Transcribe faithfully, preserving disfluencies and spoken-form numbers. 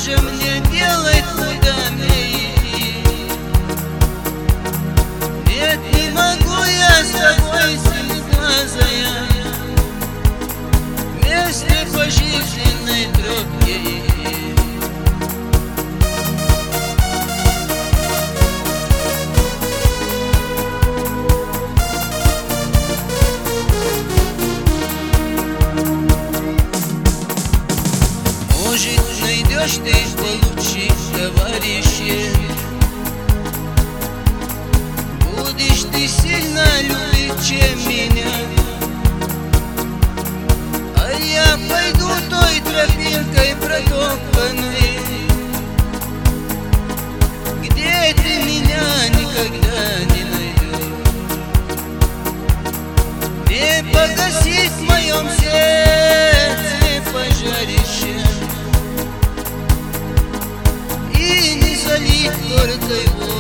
же мне делать, куда мне идти? Нет, не могу я с тобой, синеглазая, вместе по жизненной тропке идти. Может, найдешь ты получше товарища, будешь ты сильно любить, чем меня, а я пойду той тропинкой протоптанной, где ты меня никогда не найдешь. Не погасить в моем сердце пожарище и не залить горькой водой